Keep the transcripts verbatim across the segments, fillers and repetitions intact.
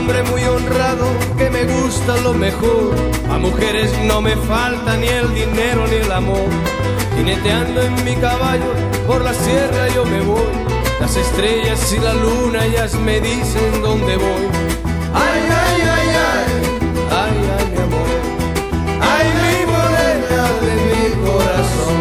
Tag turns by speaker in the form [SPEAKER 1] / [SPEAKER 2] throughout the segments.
[SPEAKER 1] hombre muy honrado que me gusta lo mejor. A mujeres no me falta ni el dinero ni el amor. Jineteando en mi caballo por la sierra yo me voy. Las estrellas y la luna ellas me dicen dónde voy. Ay, ay, ay, ay, ay, ay, mi amor. Ay, mi morena de mi corazón.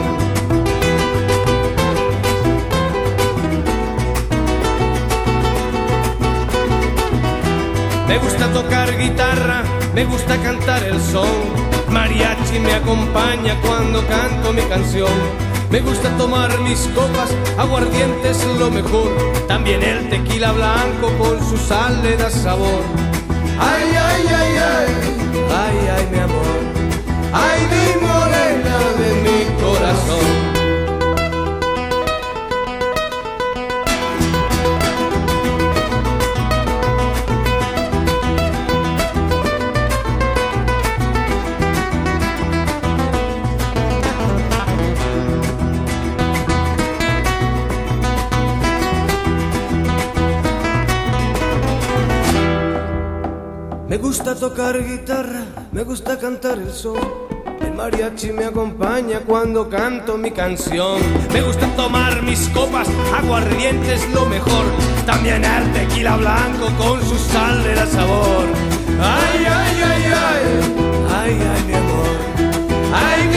[SPEAKER 1] Me gusta tocar guitarra, me gusta cantar el son. Mariachi me acompaña cuando canto mi canción. Me gusta tomar mis copas, aguardiente es lo mejor. También el tequila blanco con su sal le da sabor. Ay, ay, ay, ay, ay, ay, mi amor. Ay, mi morena de mi corazón. Me gusta tocar guitarra, me gusta cantar el son. El mariachi me acompaña cuando canto mi canción. Me gusta tomar mis copas, aguardiente es lo mejor. También el tequila blanco con su sal le da sabor. Ay, ay, ay, ay, ay, ay, mi amor. Ay,